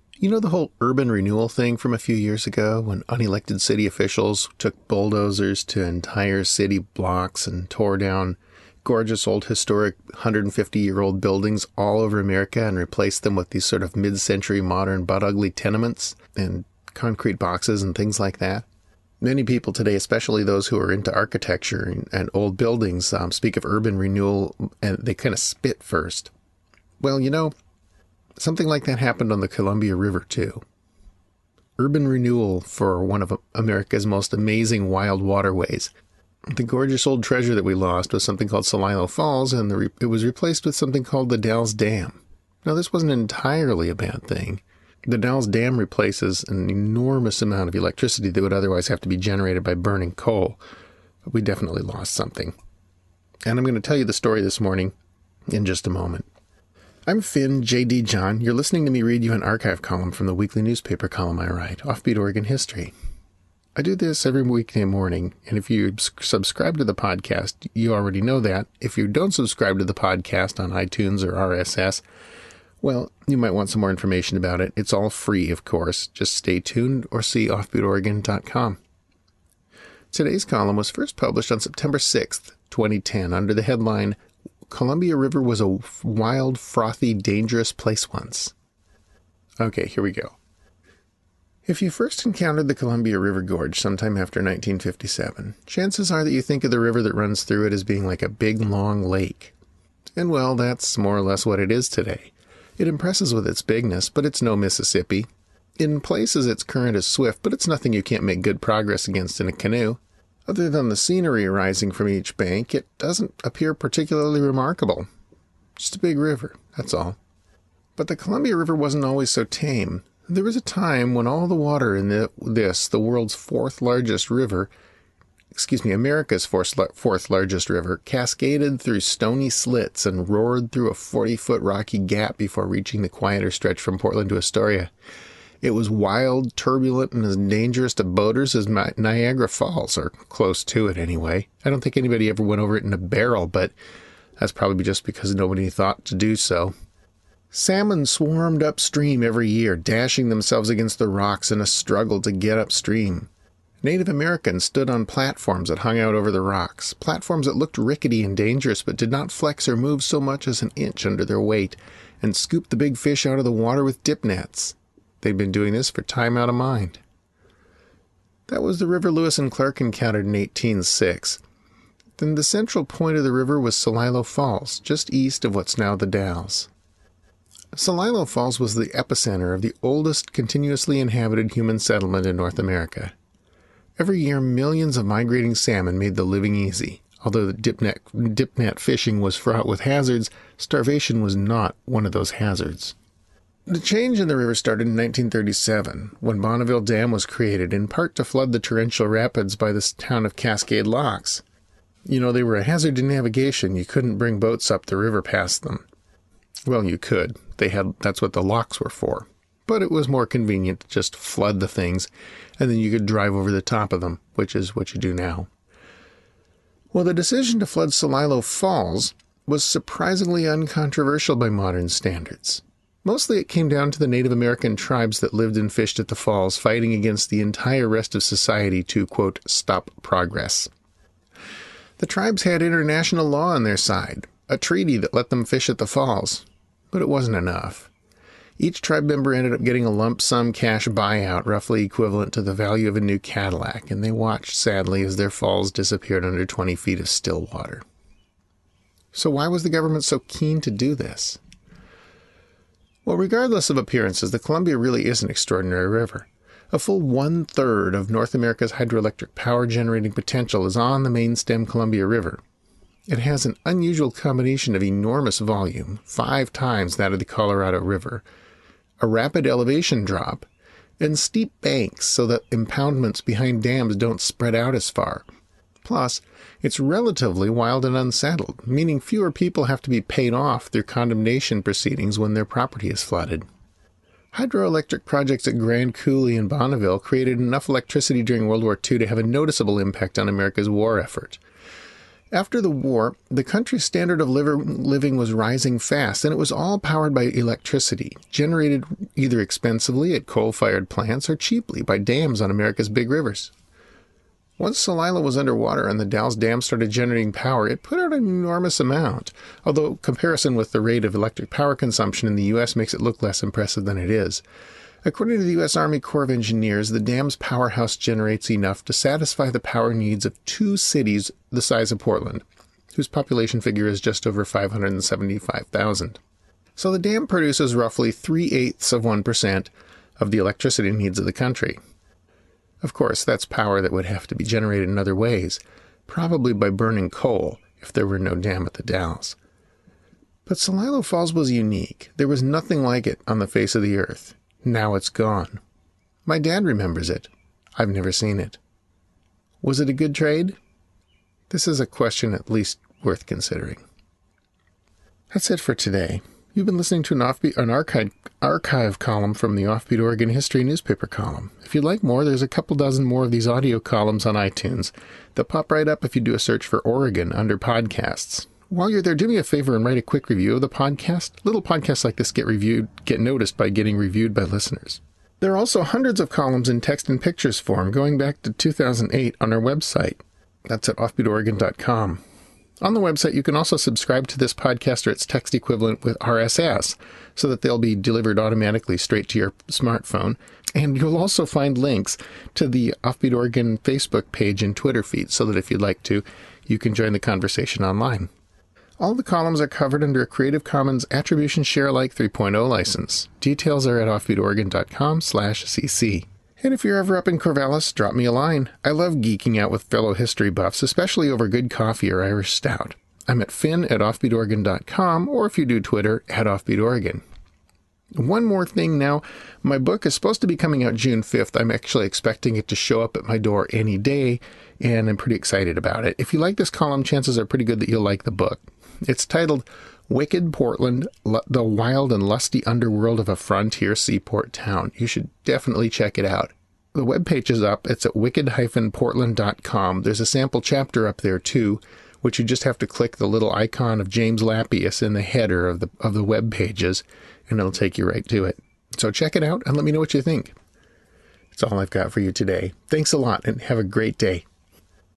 You know the whole urban renewal thing from a few years ago when unelected city officials took bulldozers to entire city blocks and tore down gorgeous old historic 150-year-old buildings all over America and replaced them with these sort of mid-century modern but ugly tenements and concrete boxes and things like that? Many people today, especially those who are into architecture and old buildings, speak of urban renewal and they kind of spit first. Well, something like that happened on the Columbia River, too. Urban renewal for one of America's most amazing wild waterways. The gorgeous old treasure that we lost was something called Celilo Falls, and it was replaced with something called the Dalles Dam. Now, this wasn't entirely a bad thing. The Dalles Dam replaces an enormous amount of electricity that would otherwise have to be generated by burning coal. But we definitely lost something. And I'm going to tell you the story this morning in just a moment. I'm Finn J.D. John. You're listening to me read you an archive column from the weekly newspaper column I write, Offbeat Oregon History. I do this every weekday morning, and if you subscribe to the podcast, you already know that. If you don't subscribe to the podcast on iTunes or RSS, well, you might want some more information about it. It's all free, of course. Just stay tuned or see offbeatoregon.com. Today's column was first published on September 6th, 2010, under the headline, Columbia River was a wild, frothy, dangerous place once. Okay, here we go. If you first encountered the Columbia River Gorge sometime after 1957, chances are that you think of the river that runs through it as being like a big, long lake. And well, that's more or less what it is today. It impresses with its bigness, but it's no Mississippi. In places, its current is swift, but it's nothing you can't make good progress against in a canoe. Other than the scenery arising from each bank, it doesn't appear particularly remarkable. Just a big river, that's all. But the Columbia River wasn't always so tame. There was a time when all the water in the world's America's fourth largest river, cascaded through stony slits and roared through a 40-foot rocky gap before reaching the quieter stretch from Portland to Astoria. It was wild, turbulent, and as dangerous to boaters as Niagara Falls, or close to it anyway. I don't think anybody ever went over it in a barrel, but that's probably just because nobody thought to do so. Salmon swarmed upstream every year, dashing themselves against the rocks in a struggle to get upstream. Native Americans stood on platforms that hung out over the rocks, platforms that looked rickety and dangerous but did not flex or move so much as an inch under their weight, and scooped the big fish out of the water with dip nets. They'd been doing this for time out of mind. That was the river Lewis and Clark encountered in 1806. Then the central point of the river was Celilo Falls, just east of what's now the Dalles. Celilo Falls was the epicenter of the oldest continuously inhabited human settlement in North America. Every year, millions of migrating salmon made the living easy. Although the dip net fishing was fraught with hazards, starvation was not one of those hazards. The change in the river started in 1937, when Bonneville Dam was created, in part to flood the torrential rapids by the town of Cascade Locks. They were a hazard to navigation. You couldn't bring boats up the river past them. Well, you could. That's what the locks were for. But it was more convenient to just flood the things, and then you could drive over the top of them, which is what you do now. Well, the decision to flood Celilo Falls was surprisingly uncontroversial by modern standards. Mostly it came down to the Native American tribes that lived and fished at the falls, fighting against the entire rest of society to, quote, stop progress. The tribes had international law on their side, a treaty that let them fish at the falls, but it wasn't enough. Each tribe member ended up getting a lump sum cash buyout roughly equivalent to the value of a new Cadillac, and they watched sadly as their falls disappeared under 20 feet of still water. So why was the government so keen to do this? Well, regardless of appearances, the Columbia really is an extraordinary river. A full 1/3 of North America's hydroelectric power generating potential is on the main stem Columbia River. It has an unusual combination of enormous volume, 5 times that of the Colorado River, a rapid elevation drop, and steep banks so that impoundments behind dams don't spread out as far. Plus, it's relatively wild and unsettled, meaning fewer people have to be paid off through condemnation proceedings when their property is flooded. Hydroelectric projects at Grand Coulee and Bonneville created enough electricity during World War II to have a noticeable impact on America's war effort. After the war, the country's standard of living was rising fast, and it was all powered by electricity, generated either expensively at coal-fired plants or cheaply by dams on America's big rivers. Once Celilo was underwater and the Dalles Dam started generating power, it put out an enormous amount, although comparison with the rate of electric power consumption in the U.S. makes it look less impressive than it is. According to the U.S. Army Corps of Engineers, the dam's powerhouse generates enough to satisfy the power needs of 2 cities the size of Portland, whose population figure is just over 575,000. So the dam produces roughly 3/8% of the electricity needs of the country. Of course, that's power that would have to be generated in other ways, probably by burning coal if there were no dam at the Dalles. But Celilo Falls was unique. There was nothing like it on the face of the earth. Now it's gone. My dad remembers it. I've never seen it. Was it a good trade? This is a question at least worth considering. That's it for today. You've been listening to an archive column from the Offbeat Oregon History newspaper column. If you'd like more, there's a couple dozen more of these audio columns on iTunes. They'll pop right up if you do a search for Oregon under podcasts. While you're there, do me a favor and write a quick review of the podcast. Little podcasts like this get noticed by getting reviewed by listeners. There are also hundreds of columns in text and pictures form going back to 2008 on our website. That's at offbeatoregon.com. On the website, you can also subscribe to this podcast or its text equivalent with RSS, so that they'll be delivered automatically straight to your smartphone. And you'll also find links to the Offbeat Oregon Facebook page and Twitter feed, so that if you'd like to, you can join the conversation online. All the columns are covered under a Creative Commons Attribution Share Alike 3.0 license. Details are at offbeatoregon.com/cc. And if you're ever up in Corvallis, drop me a line. I love geeking out with fellow history buffs, especially over good coffee or Irish stout. I'm at finn@offbeatoregon.com, or if you do Twitter, at offbeatoregon. One more thing now. My book is supposed to be coming out June 5th. I'm actually expecting it to show up at my door any day, and I'm pretty excited about it. If you like this column, chances are pretty good that you'll like the book. It's titled Wicked Portland, the Wild and Lusty Underworld of a Frontier Seaport Town. You should definitely check it out. The webpage is up. It's at wicked-portland.com. There's a sample chapter up there, too, which you just have to click the little icon of James Lappius in the header of the web pages, and it'll take you right to it. So check it out and let me know what you think. That's all I've got for you today. Thanks a lot, and have a great day.